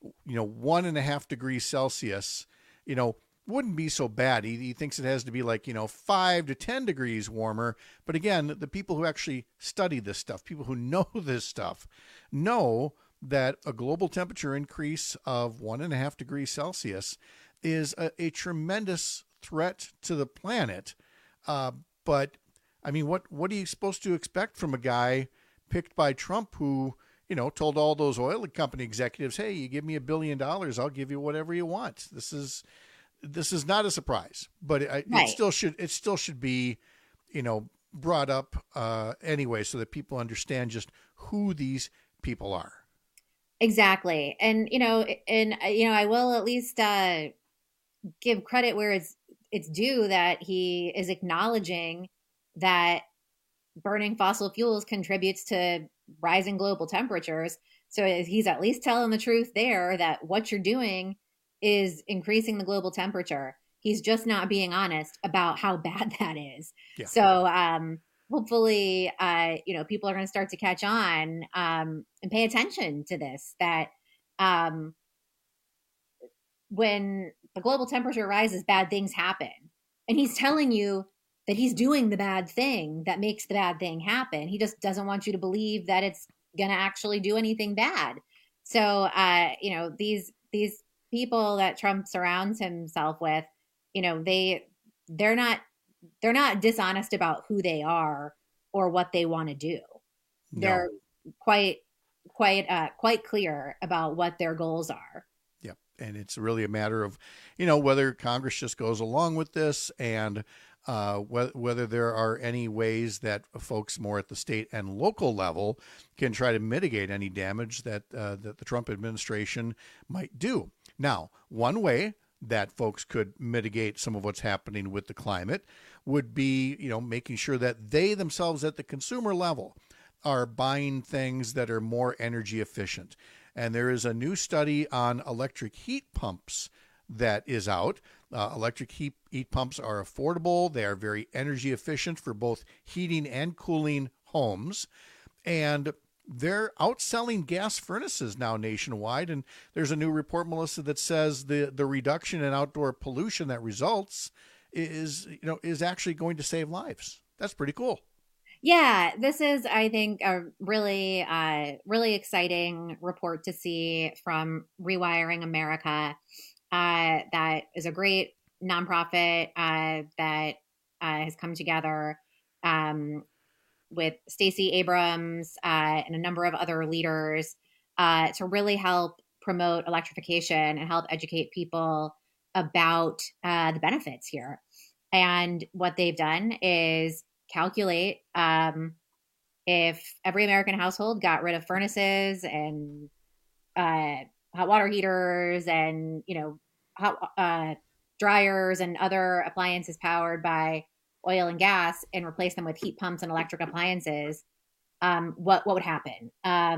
1.5 degrees Celsius, wouldn't be so bad. He thinks it has to be like, 5 to 10 degrees warmer. But again, the people who actually study this stuff, people who know this stuff, know that a global temperature increase of 1.5 degrees Celsius is a tremendous threat to the planet. But I mean, what are you supposed to expect from a guy picked by Trump who, told all those oil company executives, hey, you give me $1 billion, I'll give you whatever you want. This is not a surprise, but it still should be, brought up anyway, so that people understand just who these people are. Exactly. And, I will at least give credit where it's due that he is acknowledging that burning fossil fuels contributes to rising global temperatures. So he's at least telling the truth there that what you're doing is increasing the global temperature. He's just not being honest about how bad that is. Yeah. So hopefully, people are going to start to catch on and pay attention to this, that when the global temperature rises, bad things happen. And he's telling you that he's doing the bad thing that makes the bad thing happen. He just doesn't want you to believe that it's going to actually do anything bad. So, these people that Trump surrounds himself with, they're not dishonest about who they are or what they want to do. No. They're quite clear about what their goals are. Yeah. And it's really a matter of, whether Congress just goes along with this and whether there are any ways that folks more at the state and local level can try to mitigate any damage that the Trump administration might do. Now, one way that folks could mitigate some of what's happening with the climate would be, making sure that they themselves at the consumer level are buying things that are more energy efficient. And there is a new study on electric heat pumps that is out. Electric heat pumps are affordable. They are very energy efficient for both heating and cooling homes. And they're outselling gas furnaces now nationwide. And there's a new report, Melissa, that says the reduction in outdoor pollution that results is actually going to save lives. That's pretty cool. Yeah, this is, I think, a really, really exciting report to see from Rewiring America. That is a great nonprofit that has come together with Stacey Abrams and a number of other leaders to really help promote electrification and help educate people about the benefits here. And what they've done is calculate if every American household got rid of furnaces and hot water heaters and, hot dryers and other appliances powered by oil and gas and replace them with heat pumps and electric appliances, what would happen?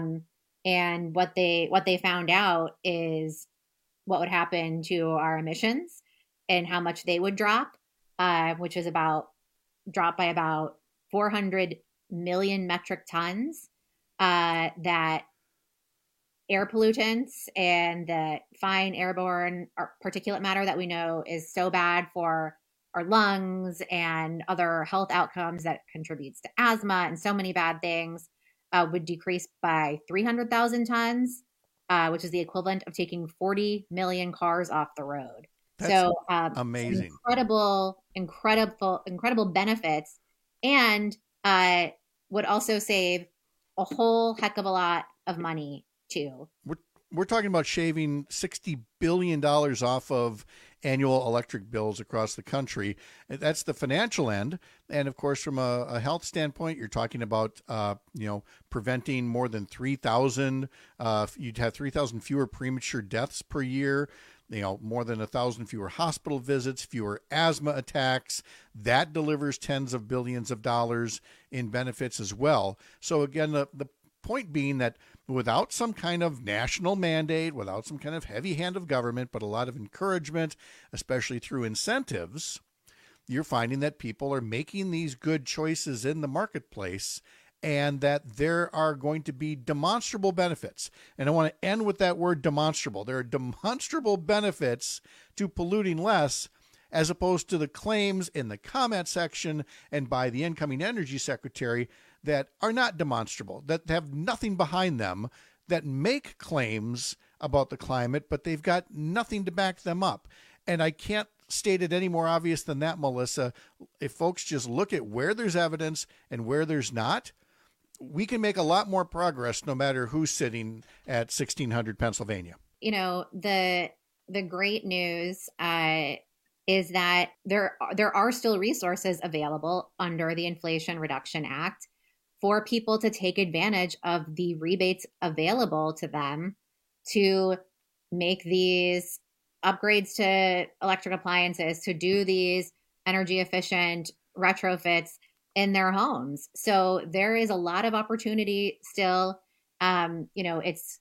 And what they found out is what would happen to our emissions and how much they would drop, which is drop by about 400 million metric tons. That air pollutants and the fine airborne particulate matter that we know is so bad for our lungs and other health outcomes that contributes to asthma and so many bad things, would decrease by 300,000 tons, which is the equivalent of taking 40 million cars off the road. That's amazing. Incredible benefits, and would also save a whole heck of a lot of money too. We're talking about shaving $60 billion off of annual electric bills across the country. That's the financial end. And of course, from a health standpoint, you're talking about, preventing more than 3,000, you'd have 3,000 fewer premature deaths per year, more than 1,000 fewer hospital visits, fewer asthma attacks. That delivers tens of billions of dollars in benefits as well. So again, the point being that without some kind of national mandate, without some kind of heavy hand of government, but a lot of encouragement, especially through incentives, you're finding that people are making these good choices in the marketplace and that there are going to be demonstrable benefits. And I want to end with that word demonstrable. There are demonstrable benefits to polluting less, as opposed to the claims in the comment section and by the incoming energy secretary that are not demonstrable, that have nothing behind them, that make claims about the climate, but they've got nothing to back them up. And I can't state it any more obvious than that, Melissa. If folks just look at where there's evidence and where there's not, we can make a lot more progress no matter who's sitting at 1600 Pennsylvania. The great news is that there are still resources available under the Inflation Reduction Act for people to take advantage of the rebates available to them to make these upgrades to electric appliances, to do these energy efficient retrofits in their homes. So there is a lot of opportunity still. It's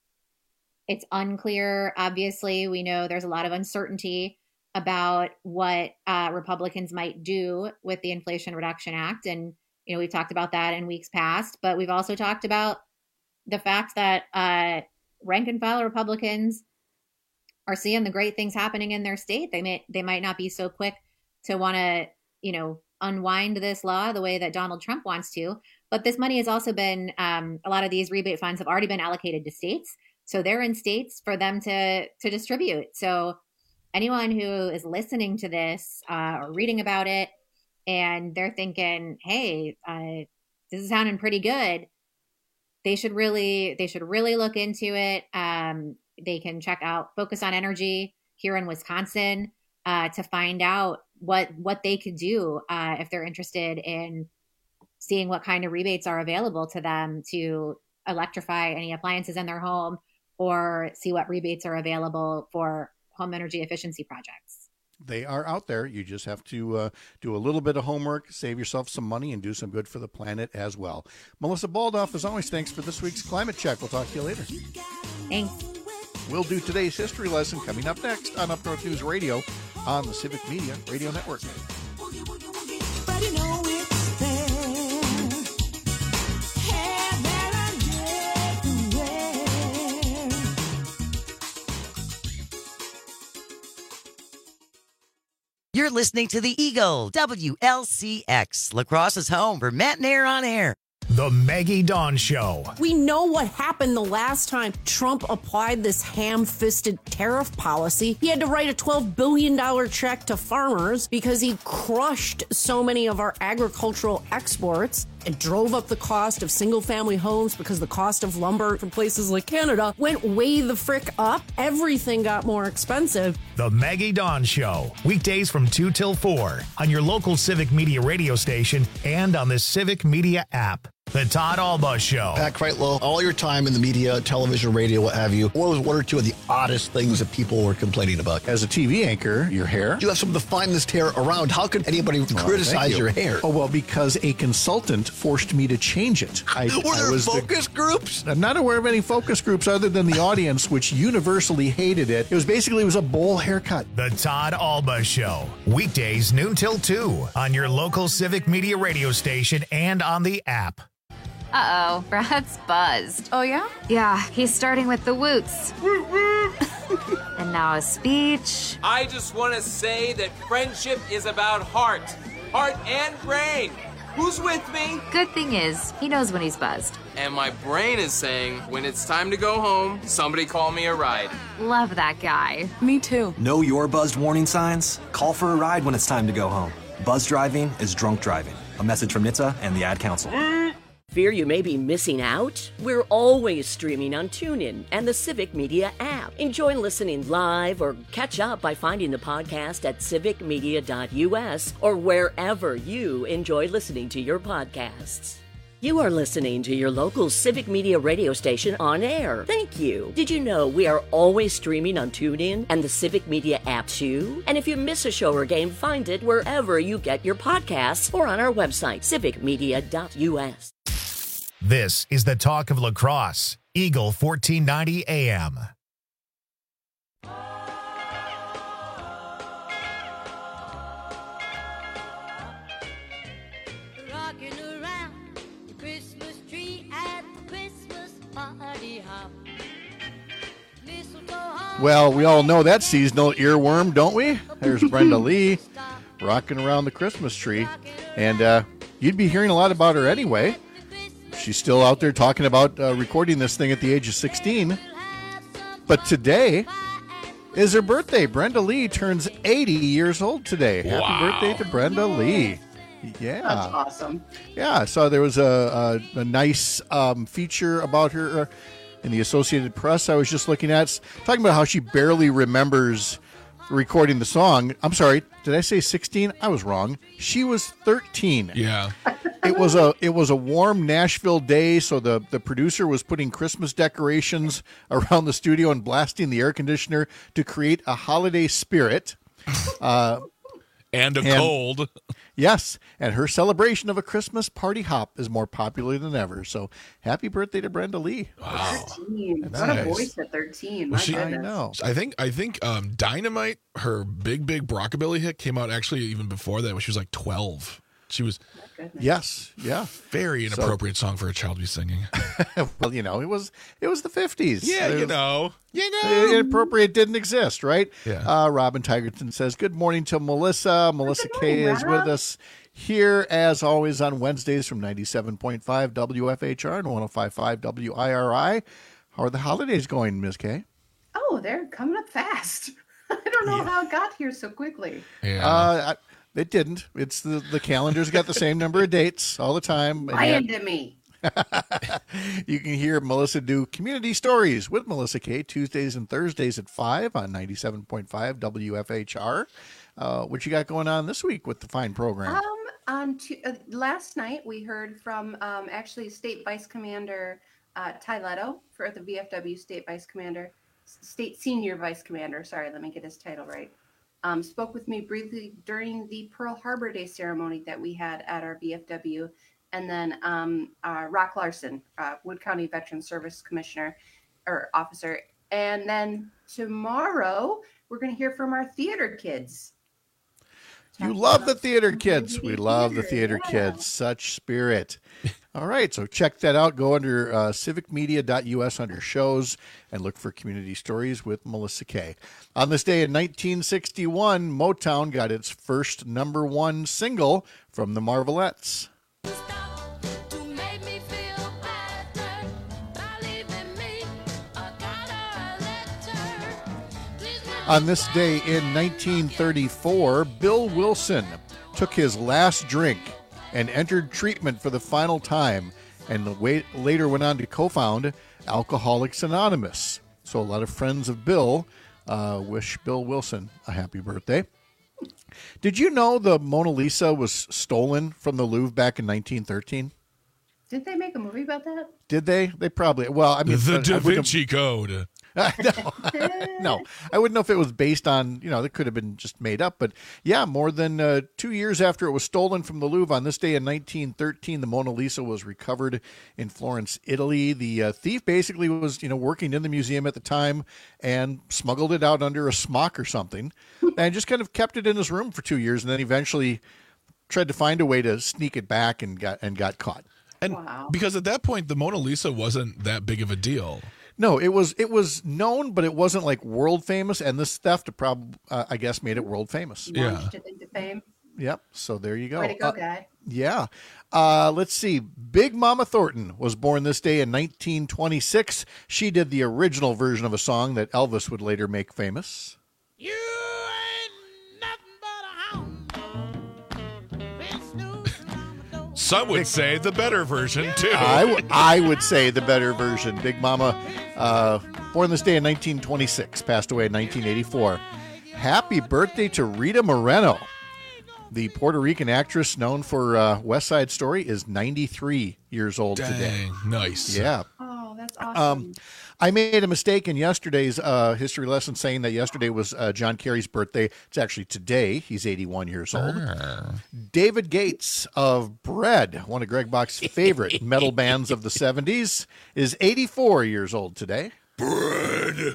unclear. Obviously, we know there's a lot of uncertainty about what Republicans might do with the Inflation Reduction Act. And, we've talked about that in weeks past, but we've also talked about the fact that rank and file Republicans are seeing the great things happening in their state. They might not be so quick to want to, unwind this law the way that Donald Trump wants to. But this money has also been, a lot of these rebate funds have already been allocated to states. So they're in states for them to distribute. So anyone who is listening to this or reading about it and they're thinking, hey, this is sounding pretty good, they should really look into it. They can check out Focus on Energy here in Wisconsin to find out what they could do if they're interested in seeing what kind of rebates are available to them to electrify any appliances in their home, or see what rebates are available for home energy efficiency projects. They are out there. You just have to do a little bit of homework, save yourself some money, and do some good for the planet as well. Melissa Baldoff, as always, thanks for this week's Climate Check. We'll talk to you later. Thanks. We'll do today's history lesson coming up next on Up North News Radio on the Civic Media Radio Network. You're listening to the Eagle, WLCX, La Crosse's home for Matt and Air on Air. The Maggie Dawn Show. We know what happened the last time Trump applied this ham-fisted tariff policy. He had to write a $12 billion check to farmers because he crushed so many of our agricultural exports. It drove up the cost of single-family homes because the cost of lumber from places like Canada went way the frick up. Everything got more expensive. The Maggie Dawn Show. Weekdays from 2 till 4 on your local Civic Media radio station and on the Civic Media app. The Todd Alba Show. Pat Kreitlow, all your time in the media, television, radio, what have you, what was one or two of the oddest things that people were complaining about? As a TV anchor, your hair. You have some of the finest hair around. How could anybody criticize your hair? Oh, well, because a consultant forced me to change it. Were there focus groups? I'm not aware of any focus groups other than the audience, which universally hated it. It was a bowl haircut. The Todd Alba Show. Weekdays noon till 2 on your local Civic Media radio station and on the app. Uh-oh, Brad's buzzed. Oh, yeah? Yeah, he's starting with the woots. And now a speech. I just want to say that friendship is about heart and brain. Who's with me? Good thing is, he knows when he's buzzed. And my brain is saying, when it's time to go home, somebody call me a ride. Love that guy. Me too. Know your buzzed warning signs? Call for a ride when it's time to go home. Buzz driving is drunk driving. A message from NHTSA and the Ad Council. Fear you may be missing out? We're always streaming on TuneIn and the Civic Media app. Enjoy listening live or catch up by finding the podcast at civicmedia.us or wherever you enjoy listening to your podcasts. You are listening to your local Civic Media radio station on air. Thank you. Did you know we are always streaming on TuneIn and the Civic Media app too? And if you miss a show or game, find it wherever you get your podcasts or on our website, civicmedia.us. This is the Talk of La Crosse, Eagle 1490 AM. Rocking around the Christmas tree at the Christmas party hop. Well, we all know that seasonal earworm, don't we? There's Brenda Lee rocking around the Christmas tree. And you'd be hearing a lot about her anyway. She's still out there talking about recording this thing at the age of 16. But today is her birthday. Brenda Lee turns 80 years old today. Wow. Happy birthday to Brenda Lee. Yeah. That's awesome. Yeah, I saw there was a nice feature about her in the Associated Press I was just looking at, talking about how she barely remembers recording the song. I'm sorry, did I say 16? I was wrong. She was 13. Yeah. It was a warm Nashville day, so the producer was putting Christmas decorations around the studio and blasting the air conditioner to create a holiday spirit. And cold. Yes, and her celebration of a Christmas party hop is more popular than ever. So happy birthday to Brenda Lee. Wow. 13. That's What nice. a voice at 13. My Well, goodness. I know. I think Dynamite, her big Brockabilly hit, came out actually even before that when she was like 12. She was Yes, yeah. very inappropriate song for a child to be singing. Well, it was the 50s. Yeah, There's- you know. Inappropriate didn't exist, right? Yeah. Robin Tigerton says, good morning to Melissa. Melissa K is with us here, as always, on Wednesdays from 97.5 WFHR and 105.5 WIRI. How are the holidays going, Ms. K? Oh, they're coming up fast. I don't know how it got here so quickly. Yeah. It didn't. It's the calendar's got the same number of dates all the time. and Lying yet- to me. You can hear Melissa do Community Stories with Melissa K. Tuesdays and Thursdays at 5 on 97.5 WFHR. What you got going on this week with the fine program? Last night we heard from actually State Vice Commander Ty Leto for the VFW State Senior Vice Commander. Sorry, let me get his title right. Spoke with me briefly during the Pearl Harbor Day ceremony that we had at our VFW. And then Rock Larson, Wood County Veteran Service Commissioner or Officer. And then tomorrow, we're going to hear from our theater kids. You love the theater kids. We love the theater kids. Such spirit. All right, so check that out. Go under civicmedia.us under shows and look for Community Stories with Melissa Kay. On this day in 1961, Motown got its first #1 single from the Marvelettes. On this day in 1934, Bill Wilson took his last drink and entered treatment for the final time, and later went on to co-found Alcoholics Anonymous. So a lot of friends of Bill wish Bill Wilson a happy birthday. Did you know the Mona Lisa was stolen from the Louvre back in 1913? Did they make a movie about that? Did they? They probably. Well, I mean, the Da Vinci Code. No, I wouldn't know if it was based on, it could have been just made up. But yeah, more than 2 years after it was stolen from the Louvre, on this day in 1913, the Mona Lisa was recovered in Florence, Italy. The thief basically was, working in the museum at the time and smuggled it out under a smock or something and just kind of kept it in his room for 2 years, and then eventually tried to find a way to sneak it back and got caught. And because at that point, the Mona Lisa wasn't that big of a deal. No, it was known, but it wasn't like world famous. And this theft, I guess, made it world famous. Launched it into fame. Yep. So there you go. Way to go, guy. Yeah. Let's see. Big Mama Thornton was born this day in 1926. She did the original version of a song that Elvis would later make famous. You ain't nothing but a hound. Some would say the better version, too. I would say the better version. Big Mama, born this day in 1926, passed away in 1984. Happy birthday to Rita Moreno. The Puerto Rican actress known for West Side Story is 93 years old today. Nice. Yeah. Oh, that's awesome. I made a mistake in yesterday's history lesson saying that yesterday was John Kerry's birthday. It's actually today. He's 81 years old. David Gates of Bread, one of Greg Bach's favorite metal bands of the 70s, is 84 years old today. Bread.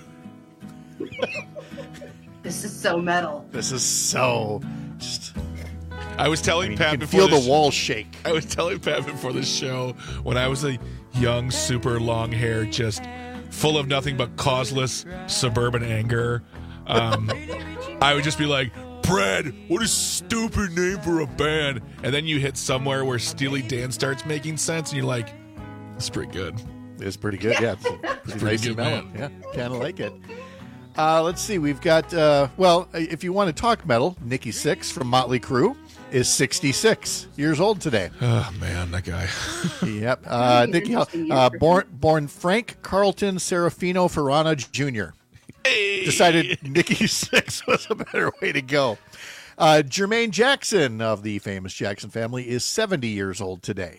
This is so metal. This is so... I was telling Pat before feel the walls shake. I was telling Pat before the show when I was a young, super long hair, just full of nothing but causeless suburban anger. I would just be like, Bread, what a stupid name for a band. And then you hit somewhere where Steely Dan starts making sense, and you're like, it's pretty good. It's pretty good, yeah. It's pretty nice and mellow. Yeah, kind of like it. Let's see. We've got, if you want to talk metal, Nikki Sixx from Motley Crue is 66 years old today. Oh, man, that guy. Yep. Nikki, born Frank Carlton Serafino Ferrana Jr. Hey. Decided Nikki Sixx was a better way to go. Jermaine Jackson of the famous Jackson family is 70 years old today.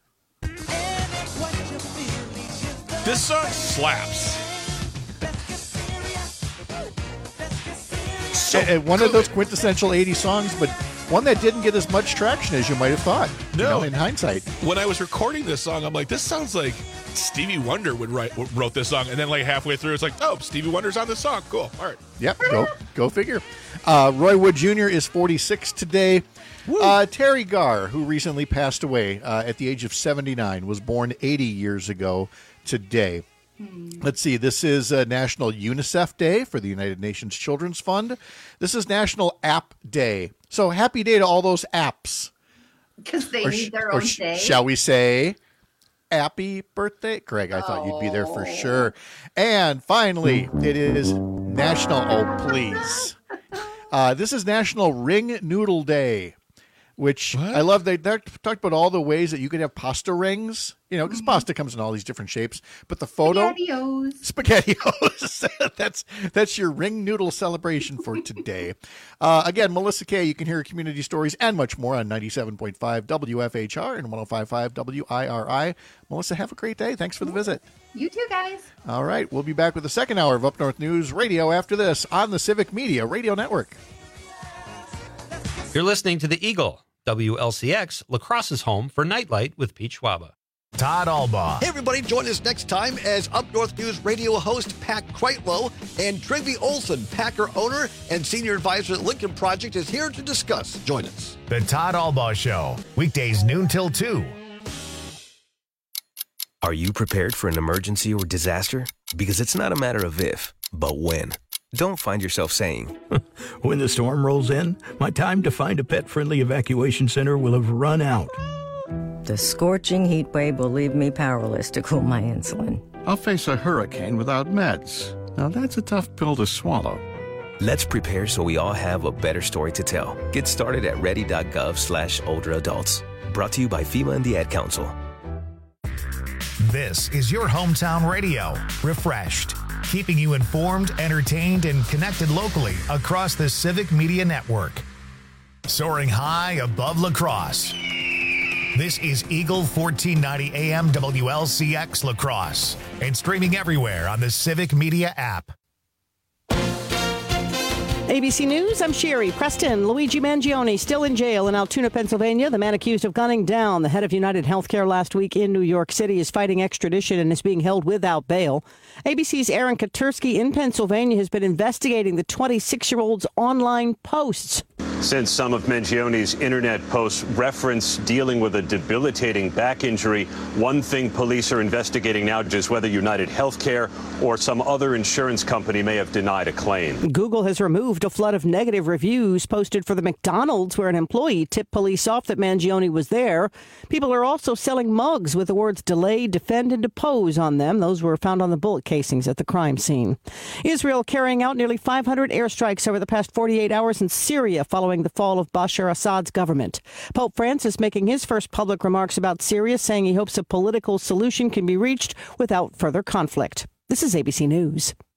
This song slaps. One of those quintessential 80s songs, but one that didn't get as much traction as you might have thought. No, in hindsight. When I was recording this song, I'm like, this sounds like Stevie Wonder wrote this song, and then like halfway through, it's like, oh, Stevie Wonder's on this song. Cool. All right. Yep. Go figure. Roy Wood Jr. is 46 today. Terry Garr, who recently passed away at the age of 79, was born 80 years ago today. Let's see. This is National UNICEF Day for the United Nations Children's Fund. This is National App Day. So happy day to all those apps. Because they need their own day. Shall we say happy birthday? Greg, I thought you'd be there for sure. And finally, it is National... Oh, please. This is National Ring Noodle Day, which I love. They talked about all the ways that you could have pasta rings, because pasta comes in all these different shapes. But the photo, SpaghettiOs. that's your ring noodle celebration for today. Again, Melissa Kay. You can hear Community Stories and much more on 97.5 WFHR and 105.5 WIRI. Melissa, have a great day. Thanks for the visit. You too, guys. All right, we'll be back with the second hour of Up North News Radio after this on the Civic Media Radio Network. You're listening to The Eagle, WLCX, La Crosse's home for Nightlight with Pete Schwaba. Todd Albaugh. Hey, everybody, join us next time as Up North News radio host Pat Kreitlow and Trygve Olsen, Packer owner and senior advisor at Lincoln Project, is here to discuss. Join us. The Todd Albaugh Show, weekdays noon till 2 Are you prepared for an emergency or disaster? Because it's not a matter of if, but when. Don't find yourself saying, when the storm rolls in, my time to find a pet-friendly evacuation center will have run out. The scorching heat wave will leave me powerless to cool my insulin. I'll face a hurricane without meds. Now that's a tough pill to swallow. Let's prepare so we all have a better story to tell. Get started at ready.gov/older adults. Brought to you by FEMA and the Ad Council. This is your hometown radio, Refreshed, keeping you informed, entertained, and connected locally across the Civic Media Network. Soaring high above La Crosse. This is Eagle 1490 AM WLCX La Crosse and streaming everywhere on the Civic Media app. ABC News, I'm Sherry. Preston, Luigi Mangione still in jail in Altoona, Pennsylvania. The man accused of gunning down the head of United Healthcare last week in New York City is fighting extradition and is being held without bail. ABC's Aaron Katursky in Pennsylvania has been investigating the 26-year-old's online posts. Since some of Mangione's internet posts reference dealing with a debilitating back injury, one thing police are investigating now is whether United Healthcare or some other insurance company may have denied a claim. Google has removed a flood of negative reviews posted for the McDonald's where an employee tipped police off that Mangione was there. People are also selling mugs with the words delay, defend, and depose on them. Those were found on the bullet casings at the crime scene. Israel carrying out nearly 500 airstrikes over the past 48 hours in Syria following the fall of Bashar Assad's government. Pope Francis making his first public remarks about Syria, saying he hopes a political solution can be reached without further conflict. This is ABC News.